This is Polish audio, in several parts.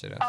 Jeszcze raz.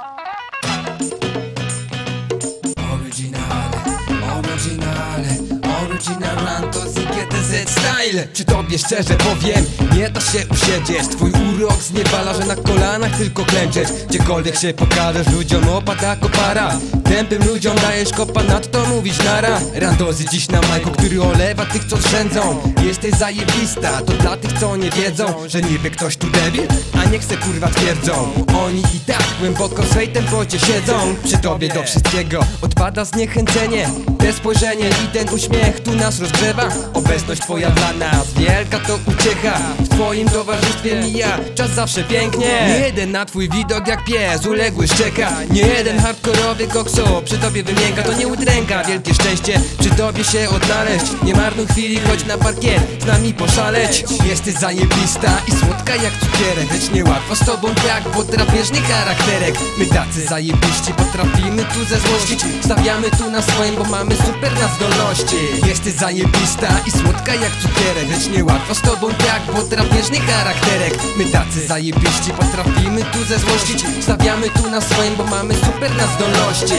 Original Rantos i GTZ Style. Czy tobie szczerze powiem, nie da się usiedzieć. Twój urok zniewala, że na kolanach tylko klęczeć. Gdziekolwiek się pokażesz, ludziom opada kopara. Tępym ludziom dajesz kopa, nadto mówisz nara. Randozy dziś na majku, który olewa tych, co zrzędzą. Jesteś zajebista, to dla tych, co nie wiedzą, że niby ktoś tu debil, a nie chce kurwa twierdzą. Oni i tak głęboko w swej tempocie siedzą. Przy tobie do wszystkiego odpada zniechęcenie. Te spojrzenie i ten uśmiech tu nas rozgrzewa. Obecność twoja dla nas wielka to uciecha. W twoim towarzystwie mija czas zawsze pięknie. Nie jeden na twój widok jak pies uległy szczeka. Nie jeden hardkorowy kokso przy tobie wymięka. To nie udręka, wielkie szczęście przy tobie się odnaleźć. Nie marnuj chwili, chodź na parkiet z nami poszaleć. Jesteś zajebista i słodka jak cukierek, lecz niełatwo z tobą tak, bo drapieżny charakterek. My tacy zajebiści potrafimy tu zezłościć. Stawiamy tu na swoim, bo mamy super na zdolności. Jesteś zajebista i słodka jak cukierek, lecz niełatwo z tobą tak, bo drapieżny charakterek. My tacy zajebiści potrafimy tu zezłościć. Stawiamy tu na swoim, bo mamy super na zdolności.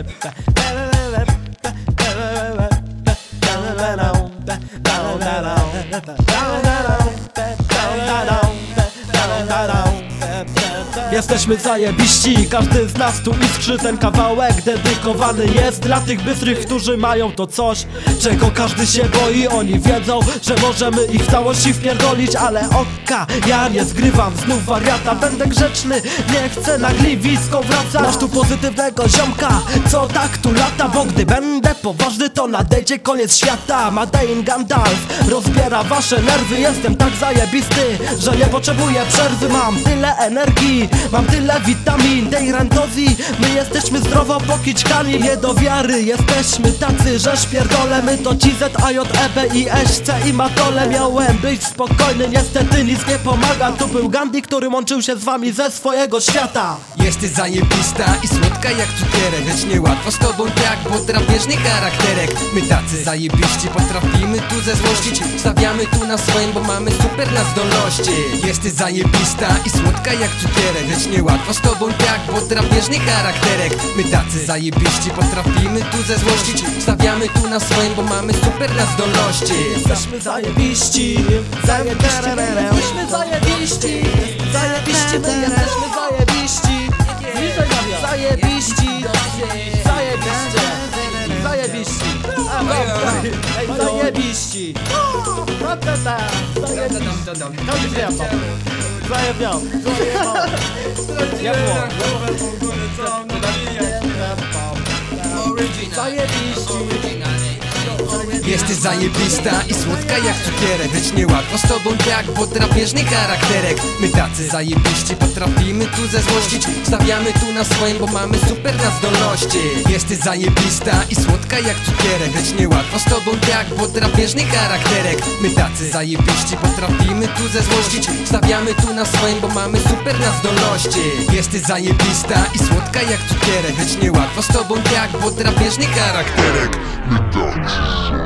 Jesteśmy zajebiści, każdy z nas tu iskrzy. Ten kawałek dedykowany jest dla tych bystrych, którzy mają to coś, czego każdy się boi. Oni wiedzą, że możemy ich w całości wpierdolić, ale oka, ja nie zgrywam znów wariata. Będę grzeczny, nie chcę na gliwisko wracać. Masz tu pozytywnego ziomka, co tak tu lata, bo gdy będę poważny, to nadejdzie koniec świata. Madein Gandalf rozbiera wasze nerwy. Jestem tak zajebisty, że nie potrzebuję przerwy. Mam tyle energii, mam tyle witamin, tej rantozji. My jesteśmy zdrowo pokiczkani. Nie do wiary, jesteśmy tacy, że szpierdole. My to ci Z, A, J, E, B, I, S, C i Matole. Miałem być spokojny, niestety nic nie pomaga. Tu był Gandhi, który łączył się z wami ze swojego świata. Jesteś zajebista i słodka jak cukierek, lecz niełatwo z tobą tak, bo drapieżny charakterek. My tacy zajebiści potrafimy tu zezłościć. Stawiamy tu na swoim, bo mamy super na zdolności. Jesteś zajebista i słodka jak cukierek, lecz niełatwo z tobą tak, bo drapieżny charakterek. My tacy zajebiści potrafimy tu zezłościć. Stawiamy tu na swoim, bo mamy super na zdolności. Jesteśmy zajebiści, zajebiści, jesteśmy zajebiści, zajebiści, my jesteśmy zajebiści, zajebiści, zajebiście, zajebiści, ej, zajebiści, zajebiał, Jesteś zajebista i słodka jak cukierek, lecz niełatwo z tobą tak, bo drapieżny charakterek. My tacy zajebiści potrafimy tu zezłościć. Stawiamy tu na swoim, bo mamy super na zdolności. Jesteś zajebista i słodka jak cukierek, lecz niełatwo z tobą tak, bo drapieżny charakterek. My tacy zajebiści potrafimy tu zezłościć. Stawiamy tu na swoim, bo mamy super na zdolności. Jesteś zajebista i słodka jak cukierek, lecz niełatwo z tobą tak, bo drapieżny charakterek. My tacy